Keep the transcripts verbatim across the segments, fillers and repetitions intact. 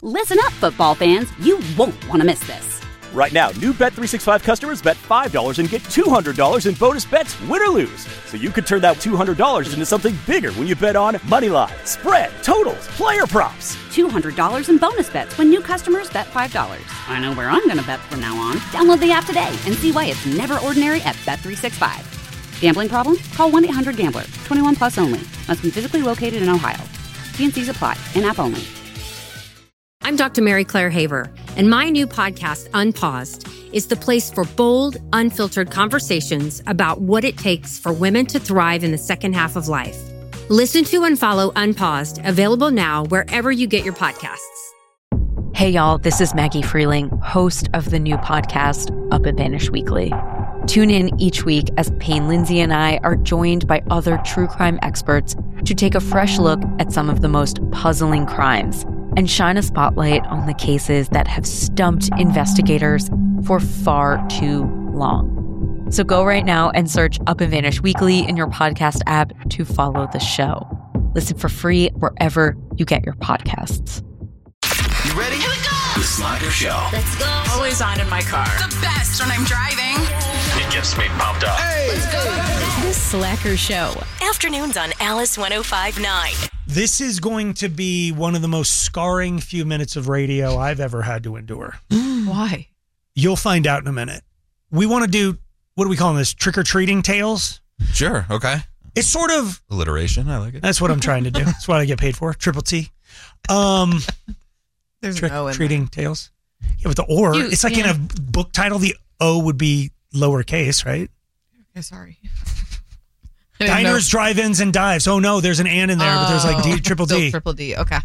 Listen up, football fans. You won't want to miss this. Right now, new Bet three sixty-five customers bet five dollars and get two hundred dollars in bonus bets, win or lose. So you could turn that two hundred dollars into something bigger when you bet on money line, spread, totals, player props. two hundred dollars in bonus bets when new customers bet five dollars. I know where I'm going to bet from now on. Download the app today and see why it's never ordinary at Bet three sixty-five. Gambling problem? Call one eight hundred gambler. twenty-one plus only. Must be physically located in Ohio. T and C's apply. In-app only. I'm Doctor Mary Claire Haver, and my new podcast, Unpaused, is the place for bold, unfiltered conversations about what it takes for women to thrive in the second half of life. Listen to and follow Unpaused, available now wherever you get your podcasts. Hey, y'all, this is Maggie Freeling, host of the new podcast, Up and Vanish Weekly. Tune in each week as Payne Lindsay and I are joined by other true crime experts to take a fresh look at some of the most puzzling crimes and shine a spotlight on the cases that have stumped investigators for far too long. So go right now and search Up and Vanish Weekly in your podcast app to follow the show. Listen for free wherever you get your podcasts. You ready? Here we go! The Slacker Show. Let's go! Always on in my car. The best when I'm driving. It gets me pumped up. Hey! Let's go! The Slacker Show. Afternoons on Alice one oh five point nine. This is going to be one of the most scarring few minutes of radio I've ever had to endure. Why? You'll find out in a minute. We want to do, what are we calling this? Trick-or-treating tales? Sure, okay. It's sort of... alliteration, I like it. That's what I'm trying to do. That's what I get paid for. Triple T. Um, There's no in Trick-or-treating tales. Yeah, but the or, You- it's like yeah. in a book title, the O would be lowercase, right? Okay, sorry. Diners, drive-ins, and dives. Oh, no, there's an and in there, but there's like D, triple Still D. triple D. Okay.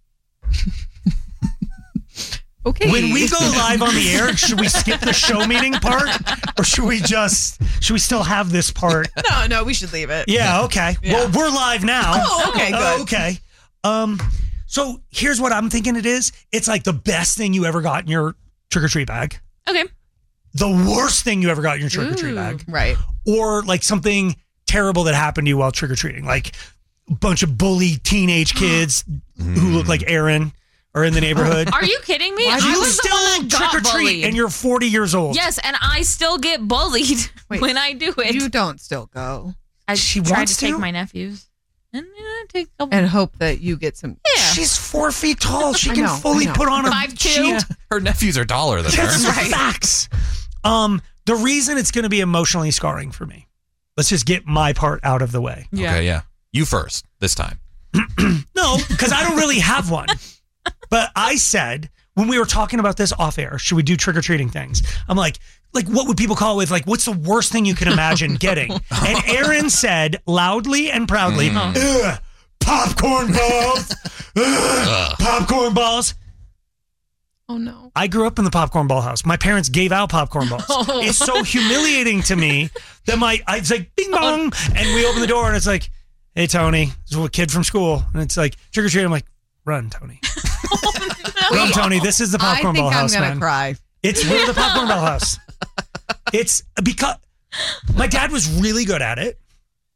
Okay. When we go live on the air, should we skip the show meeting part, or should we just should we still have this part? No, no, we should leave it. Yeah, okay. Yeah. Well, we're live now. Oh, okay, good. Oh, okay. Um, so here's what I'm thinking it is. It's like the best thing you ever got in your trick-or-treat bag. Okay. The worst thing you ever got in your trick-or-treat Ooh, bag. Right. Or like something terrible that happened to you while trick-or-treating. Like a bunch of bully teenage kids who look like Aaron are in the neighborhood. Are you kidding me? Why do I you was the one still that got trick-or-treat bullied. and you're forty years old? Yes, and I still get bullied Wait, when I do it. You don't still go. I She tried wants to take to? my nephews. And yeah, I take a couple. And hope that you get some. Yeah. She's four feet tall. She I can know, I fully know. put on a five two. sheet. Her nephews are taller than That's her. Right. facts. Um, the reason it's going to be emotionally scarring for me. Let's just get my part out of the way. Yeah. Okay, yeah. You first, this time. No, because I don't really have one. But I said, when we were talking about this off air, should we do trick-or-treating things? I'm like, like, what would people call it with, like, what's the worst thing you can imagine getting? And Aaron said loudly and proudly, Ugh, popcorn balls. Ugh, popcorn balls. Oh, no. I grew up in the popcorn ball house. My parents gave out popcorn balls. Oh. It's so humiliating to me that my, I, it's like, bing bong. And we open the door and it's like, hey, Tony, this is a kid from school. And it's like, trick or treat. I'm like, run, Tony. Run, Tony. This is the popcorn I think ball I'm house, gonna man. cry. It's we're the popcorn ball house. It's because my dad was really good at it.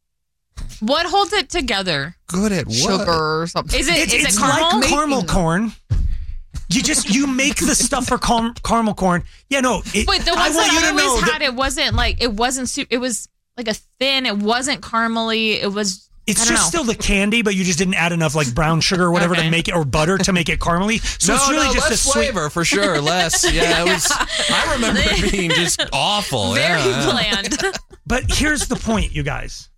What holds it together? Good at what? Sugar or something. Is it It's, is it's it caramel? like caramel Making- corn. You just you make the stuff for car- caramel corn. Yeah, no. It, But the I ones want you that I to know always that had, it wasn't like it wasn't soup. It was like a thin. It wasn't caramely. It was. It's I just don't know. still the candy, but you just didn't add enough like brown sugar or whatever Okay. to make it, or butter to make it caramely. So no, it's really no, just less a sweet flavor for sure. Less. Yeah, it was. I remember it being just awful. Very yeah, yeah. bland. But here's the point, you guys.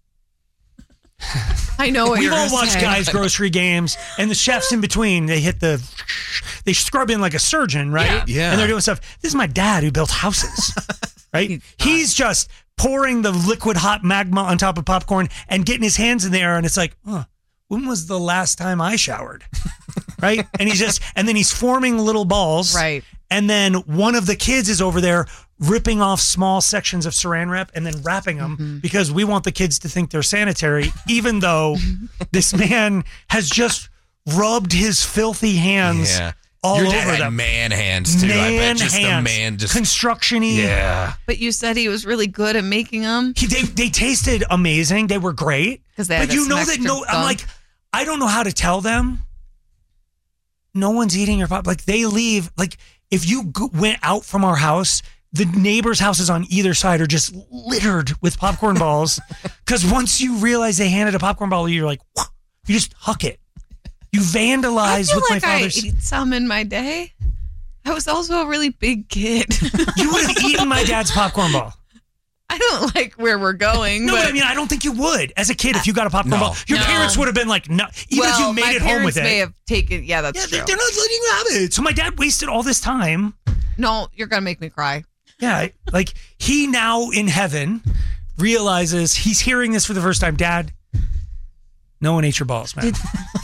I know what We've you're all gonna watched say. guys' grocery games, and the chefs in between, they hit the, they scrub in like a surgeon, right? Yeah. Yeah. And they're doing stuff. This is my dad who built houses, right? He's He's just pouring the liquid hot magma on top of popcorn and getting his hands in there, and it's like, huh, when was the last time I showered? Right? And he's just, and then he's forming little balls. Right. And then one of the kids is over there ripping off small sections of saran wrap and then wrapping them Mm-hmm. because we want the kids to think they're sanitary, even though this man has just rubbed his filthy hands Yeah. all Your over dad had them. man hands too. I bet Man just hands. the man just Construction-y. Yeah. But you said he was really good at making them. He, they, they tasted amazing. They were great. 'Cause they had But you some know that extra no, I'm gunk. like, I don't know how to tell them. no one's eating your pop. Like they leave. Like if you go, went out from our house, the neighbors' houses on either side are just littered with popcorn balls. Because once you realize they handed a popcorn ball, you're like, "Whoa," you just huck it. You vandalize I feel with like my I father's. ate some in my day. I was also a really big kid. You would have eaten my dad's popcorn ball. I don't like where we're going. No, but but I mean, I don't think you would. As a kid, if you got a popcorn No. ball, your No. parents would have been like, no. Even well, if you made my it home with parents it. may have taken. Yeah, that's yeah, true. they- they're not letting you have it. So my dad wasted all this time. No, you're gonna make me cry. Yeah, like he now in heaven realizes he's hearing this for the first time. Dad, no one ate your balls, man.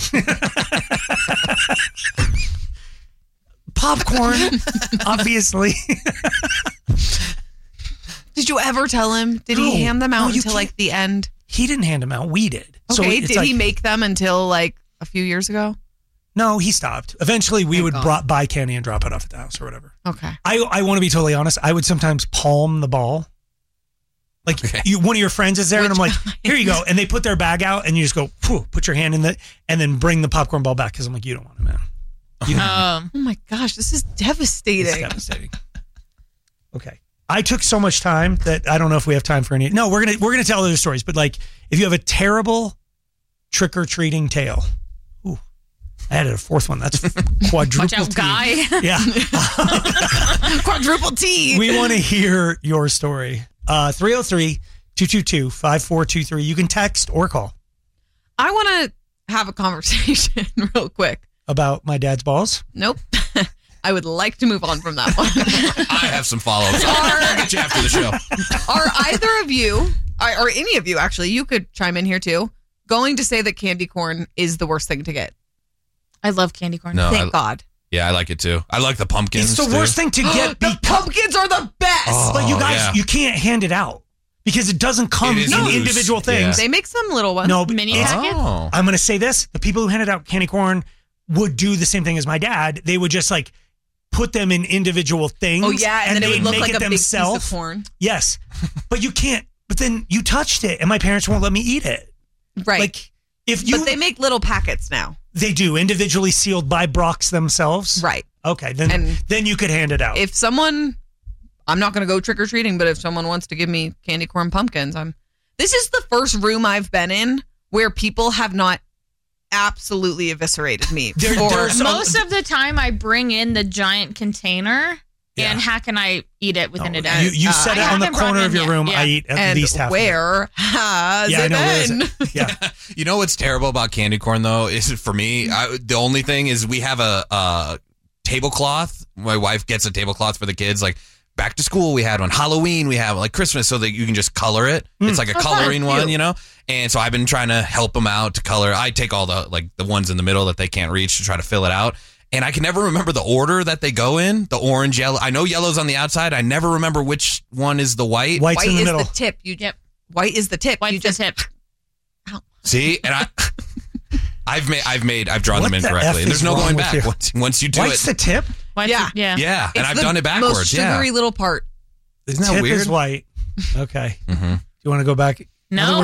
Popcorn, obviously. Did you ever tell him? Did No. he hand them No, out you until can't. like the end? He didn't hand them out. We did. So Okay. it's Did like- he make them until like a few years ago? No, he stopped. Eventually, we Thank would God. brought, buy candy and drop it off at the house or whatever. Okay. I I want to be totally honest. I would sometimes palm the ball. Like Okay. you, one of your friends is there, and I'm Which like, kind? "Here you go," and they put their bag out, and you just go, Phew, put your hand in it, and then bring the popcorn ball back because I'm like, "You don't want it, man." You don't want Um, Oh my gosh, this is it. It's devastating. devastating. Okay, I took so much time that I don't know if we have time for any. No, we're gonna we're gonna tell other stories, but like if you have a terrible trick or treating tale. Ooh, I added a fourth one. That's quadruple. watch out, T. guy. Yeah. Quadruple T. We want to hear your story. Uh, three oh three, two two two, five four two three. You can text or call I want to have a conversation real quick. about my dad's balls. Nope. I would like to move on from that one. I have some follow-ups. I'll, I'll get you after the show. Are either of you, or or any of you actually, you could chime in here too, going to say that candy corn is the worst thing to get? I love candy corn. No, Thank I, God. yeah, I like it too. I like the pumpkins. It's the too. worst thing to get The because pumpkins are the best. Oh, but you guys, yeah. you can't hand it out because it doesn't come It is in loose. individual things. Yeah. They make some little ones. No, but Mini it's- packets? Oh. I'm going to say this: the people who handed out candy corn would do the same thing as my dad. They would just like put them in individual things. Oh yeah, and, then it they'd would look make like it a big piece themselves. of corn. Yes, but you can't. But then you touched it, and my parents won't let me eat it. Right. Like if you, but they make little packets now. they do individually sealed by Brock's themselves. Right. Okay, then And then you could hand it out. If someone, I'm not going to go trick or treating, but if someone wants to give me candy corn pumpkins, I'm. This is the first room I've been in where people have not absolutely eviscerated me. There- for- there's- Most of the time, I bring in the giant container, Yeah. and Hack and I eat it within Oh, a day. you you Uh, set I it on the haven't brought corner it of in your yet. room. Yeah. I eat at and least half. where has Of it. Yeah, I it know. Where is been? it? Yeah. You know what's terrible about candy corn though is for me. I, the only thing is we have a, a tablecloth. My wife gets a tablecloth for the kids. Like back to school, we had one. Halloween, we have one. Like Christmas, so that you can just color it. It's like a Oh, fun. coloring one, Cute. you know. And so I've been trying to help them out to color. I take all the like the ones in the middle that they can't reach to try to fill it out. And I can never remember the order that they go in. The orange, yellow. I know yellow's on the outside. I never remember which one is the white. White's White in the is middle. the tip. You Yep. White is the tip. White's you just the tip. See, and I, I've made, I've made, I've drawn What them in the correctly. F There's is no wrong going with back you? once, once you do White's it. the tip. White's Yeah. the- yeah. yeah, and It's I've the done it backwards. Most yeah, sugary little part. isn't that Tip weird? is white. Okay. Mm-hmm. Do you want to go back? No.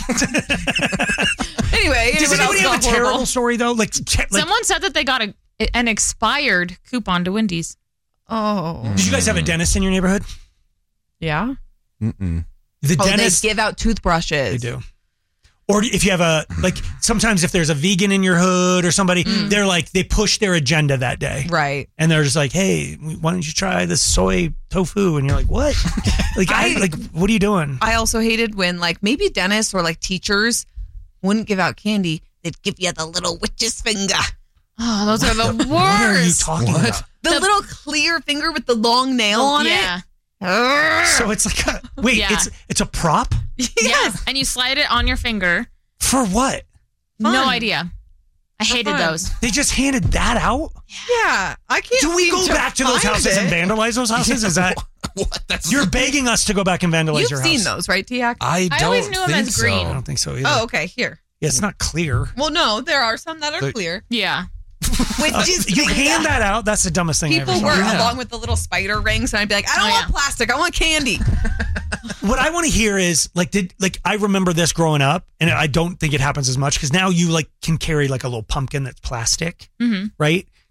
Anyway, Does anyone else anybody have a got horrible? terrible story though? Like, che- like Someone said that they got a an expired coupon to Wendy's. Oh, did you guys have a dentist in your neighborhood? yeah. Mm-mm. The Oh, dentist they give out toothbrushes. they do. Or if you have a like, sometimes if there's a vegan in your hood or somebody, they're like they push their agenda that day, Right. and they're just like, "Hey, why don't you try this soy tofu?" And you're like, "What? like, I, I- like, what are you doing?" I also hated when like maybe dentists or like teachers wouldn't give out candy. They'd give you the little witch's finger. Oh, those are the worst. What are you talking What? about? The, The- little clear finger with the long nail on yeah. it. So it's like, a, wait, Yeah. it's it's a prop Yes. And you slide it on your finger. for what? No Fun. idea. I hated fun. those. They just handed that out. Yeah, I can't. Do we seem go to back to those find houses it. and vandalize those houses? Is that What? That's you're begging us to go back and vandalize You've your seen house? those, right, Tiak? I don't I always knew 'em think as so. green. I don't think so either. Oh, okay. Here. Yeah, it's not clear. Well, no, there are some that are But- clear. Yeah. Witch's You finger. hand that out. That's the dumbest thing I People ever were saw. Yeah. along with the little spider rings, and I'd be like, I don't Oh, want yeah. plastic. I want candy. What I want to hear is like, did like I remember this growing up, and I don't think it happens as much because now you like can carry like a little pumpkin that's plastic, Mm-hmm. right?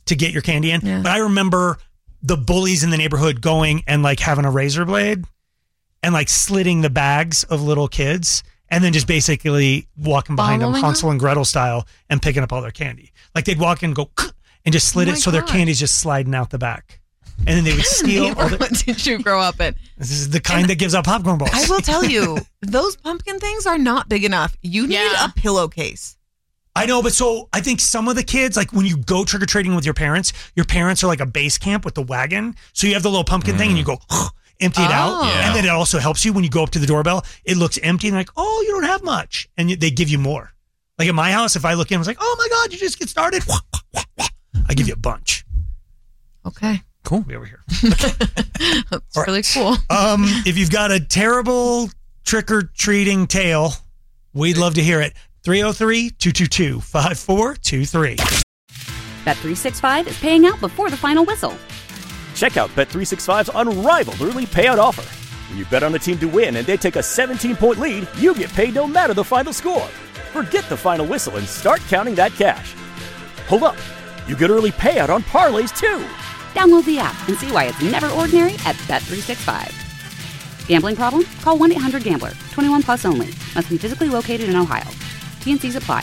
to get your candy in. Yeah. But I remember the bullies in the neighborhood going and like having a razor blade and like slitting the bags of little kids and then just basically walking behind Following them Hansel them? and Gretel style and picking up all their candy. Like they'd walk in and go and just slit Oh it my so their gosh. candy's just sliding out the back. And then they would steal all the, What did you grow up in? this is the kind that gives out popcorn balls. I will tell you, those pumpkin things are not big enough. You need Yeah. a pillowcase. I know, but so I think some of the kids, like when you go trick or treating with your parents, your parents are like a base camp with the wagon. So you have the little pumpkin thing and you go empty it out. Oh. Yeah. And then it also helps you when you go up to the doorbell. It looks empty and like, oh, you don't have much. And you- they give you more. Like at my house, if I look in, I was like, oh my God, you just get started. I give you a bunch. Okay. Cool. Be over here. That's All right. really cool. Um, if you've got a terrible trick or treating tale, we'd love to hear it. three oh three, two two two, five four two three. Bet three sixty-five is paying out before the final whistle. Check out Bet three sixty-five's unrivaled early payout offer. When you bet on a team to win and they take a seventeen-point lead, you get paid no matter the final score. Forget the final whistle and start counting that cash. Hold up. You get early payout on parlays, too. Download the app and see why it's never ordinary at Bet three sixty-five. Gambling problem? Call one eight hundred gambler. twenty-one plus only. Must be physically located in Ohio. T N Cs apply.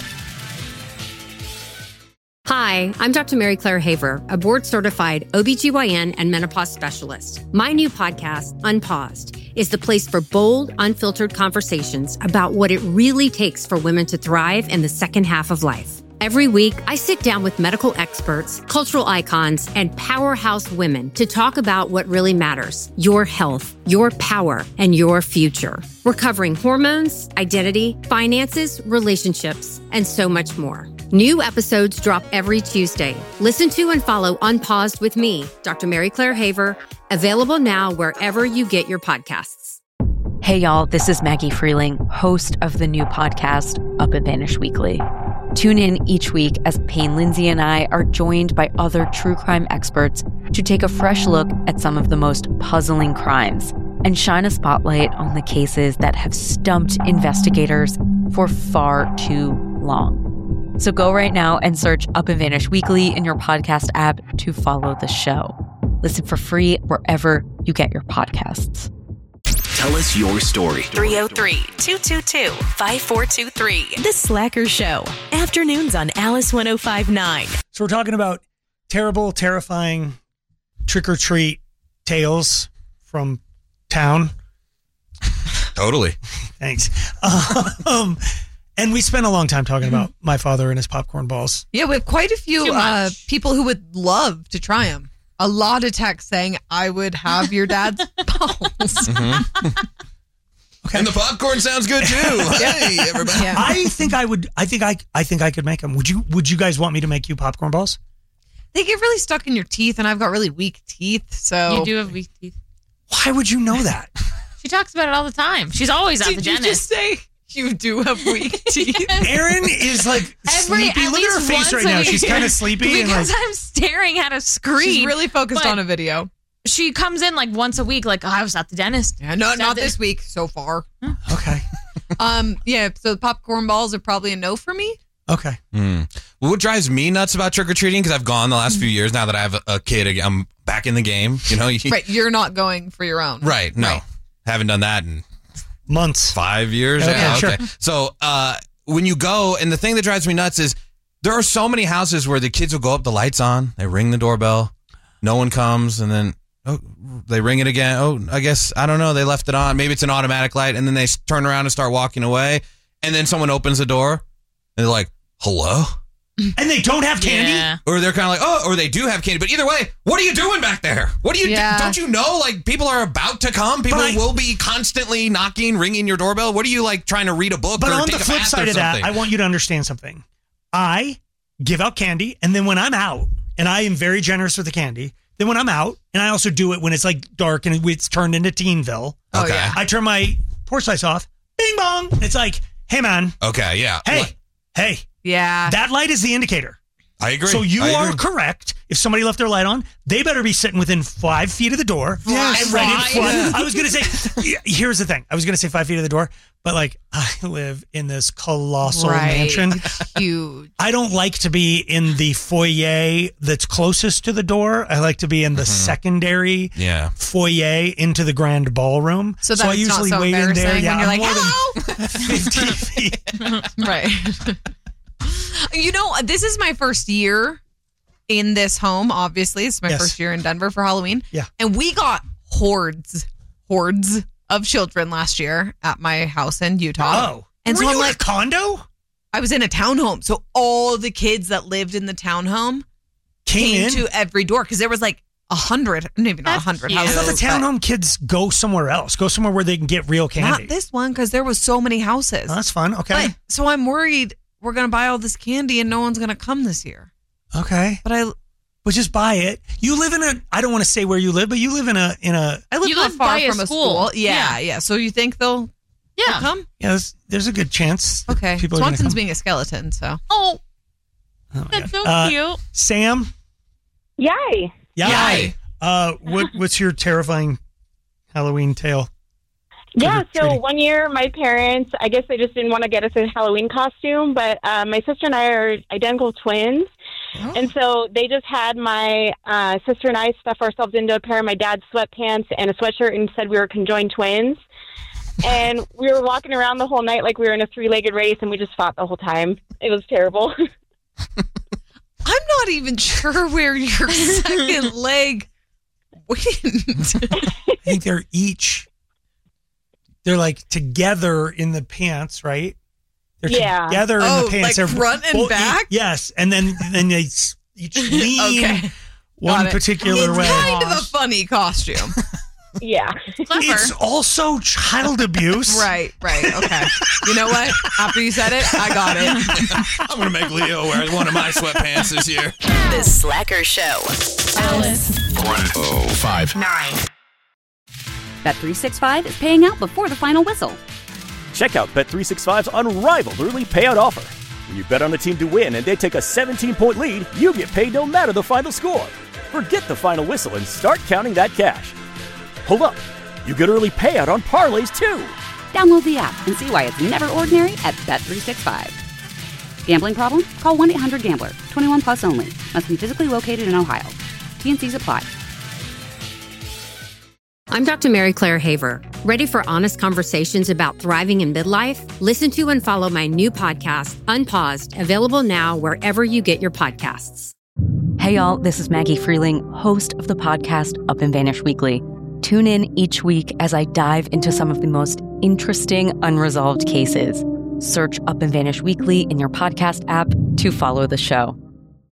Hi, I'm Doctor Mary Claire Haver, a board-certified O B G Y N and menopause specialist. My new podcast, Unpaused, is the place for bold, unfiltered conversations about what it really takes for women to thrive in the second half of life. Every week, I sit down with medical experts, cultural icons, and powerhouse women to talk about what really matters: your health, your power, and your future. We're covering hormones, identity, finances, relationships, and so much more. New episodes drop every Tuesday. Listen to and follow Unpaused with me, Doctor Mary Claire Haver, available now wherever you get your podcasts. Hey, y'all, this is Maggie Freeling, host of the new podcast, Up and Vanish Weekly. Tune in each week as Payne Lindsay and I are joined by other true crime experts to take a fresh look at some of the most puzzling crimes and shine a spotlight on the cases that have stumped investigators for far too long. So go right now and search Up and Vanish Weekly in your podcast app to follow the show. Listen for free wherever you get your podcasts. Tell us your story. three oh three, two two two, five four two three. The Slacker Show. Afternoons on Alice one oh five point nine. So we're talking about terrible, terrifying trick-or-treat tales from town. Totally. Thanks. Um, and we spent a long time talking about my father and his popcorn balls. Yeah, we have quite a Too few much. uh, people who would love to try them. A lot of texts saying, I would have your dad's balls. Okay. And the popcorn sounds good too. Hey, everybody. Yeah. I think I would. I think I. I think I could make them. Would you? Would you guys want me to make you popcorn balls? They get really stuck in your teeth, and I've got really weak teeth. So You do have weak teeth. Why would you know that? She talks about it all the time. She's always at Did the you dentist. just say you do have weak teeth? Erin is like Every, sleepy. at Look at her least face once right a now. week. She's kind of sleepy and like. Because I'm staring at a screen. She's really focused but on a video. She comes in like once a week, like, oh, I was at the dentist. Yeah, no, Was at not the- this week so far. Okay. Um, yeah, so the popcorn balls are probably a no for me. Okay. Mm. Well, what drives me nuts about trick or treating, because I've gone the last few years now that I have a, a kid, again, I'm back in the game. You know, you, Right, you're not going for your own. right? No, Right. haven't done that in Months. five years. Okay, yeah, sure. okay. So uh, when you go, and the thing that drives me nuts is there are so many houses where the kids will go up, the lights on, they ring the doorbell, no one comes, and then oh, they ring it again. Oh, I guess I don't know. They left it on. Maybe it's an automatic light, and then they s- turn around and start walking away, and then someone opens the door, and they're like, "Hello." And they don't have candy? Yeah. Or they're kind of like, oh, or they do have candy. But either way, what are you doing back there? What do you Yeah. do? Don't you know? Like, people are about to come. People But I- will be constantly knocking, ringing your doorbell. What are you, like, trying to read a book But or on take the a flip bath side or of that, something? I want you to understand something. I give out candy, and then when I'm out, and I am very generous with the candy, then when I'm out, and I also do it when it's like dark and it's turned into Teenville, Oh, Okay. yeah. I turn my porch lights off, bing bong. It's like, hey man, Okay, yeah. hey, What- hey, Yeah. that light is the indicator. I agree. So you I are agree. correct. If somebody left their light on, they better be sitting within five feet of the door. Yes. And ready to Right. flood. Yeah. I was going to say, here's the thing. I was going to say five feet of the door, but like I live in this colossal Right. mansion. Huge. I don't like to be in the foyer that's closest to the door. I like to be in the secondary Yeah. foyer into the grand ballroom. So that I it's not usually so wait in there. embarrassing Yeah, when you're I'm like, more than hello. fifty feet. Right. You know, this is my first year in this home, obviously. It's my Yes. first year in Denver for Halloween. Yeah. And we got hordes, hordes of children last year at my house in Utah. Oh. And Were so I'm you in a like, condo? I was in a townhome. So all the kids that lived in the townhome Came came in? to every door because there was like a hundred, maybe not a hundred I houses. thought the but townhome kids go somewhere else. Go somewhere where they can get real candy. Not this one because there was so many houses. Oh, that's fun. Okay. But, so I'm worried we're going to buy all this candy and no one's going to come this year. Okay. But I But just buy it. You live in a, I don't want to say where you live, but you live in a, in a, I live You not live far by a from a school. school. Yeah, yeah, So you think they'll, Yeah. they'll come? yeah, there's, there's a good chance. that Okay. People are gonna Swanson's come. being a skeleton, so. Oh, Oh my that's God. so Uh, cute. Sam? Yay. Yeah. Yay. Uh, what, what's your terrifying Halloween tale? Yeah, so Trick-or-treating. one year my parents, I guess they just didn't want to get us a Halloween costume, but uh, my sister and I are identical twins. And so they just had my uh, sister and I stuff ourselves into a pair of my dad's sweatpants and a sweatshirt and said we were conjoined twins. And we were walking around the whole night like we were in a three-legged race, and we just fought the whole time. It was terrible. I'm not even sure where your second leg went. I think they're each, they're like together in the pants, right? They're Yeah. together in Oh, the pants. like They're front and both- back? Yes. And then, then they s- each lean Okay. one Got it. particular it's way. kind of a funny costume. Yeah. Clever. It's also child abuse. Right, right. Okay. You know what? After you said it, I got it. I'm going to make Leo wear one of my sweatpants this year. The Slacker Show. Alice. one oh five. Nine. Bet three sixty-five is paying out before the final whistle. Check out Bet three sixty-five's unrivaled early payout offer. When you bet on a team to win and they take a seventeen-point lead, you get paid no matter the final score. Forget the final whistle and start counting that cash. Hold up. You get early payout on parlays, too. Download the app and see why it's never ordinary at Bet three sixty-five. Gambling problem? Call one eight hundred gambler. twenty-one plus only. Must be physically located in Ohio. T N Cs apply. I'm Doctor Mary Claire Haver. Ready for honest conversations about thriving in midlife? Listen to and follow my new podcast, Unpaused, available now wherever you get your podcasts. Hey, y'all, this is Maggie Freeling, host of the podcast Up and Vanish Weekly. Tune in each week as I dive into some of the most interesting unresolved cases. Search Up and Vanish Weekly in your podcast app to follow the show.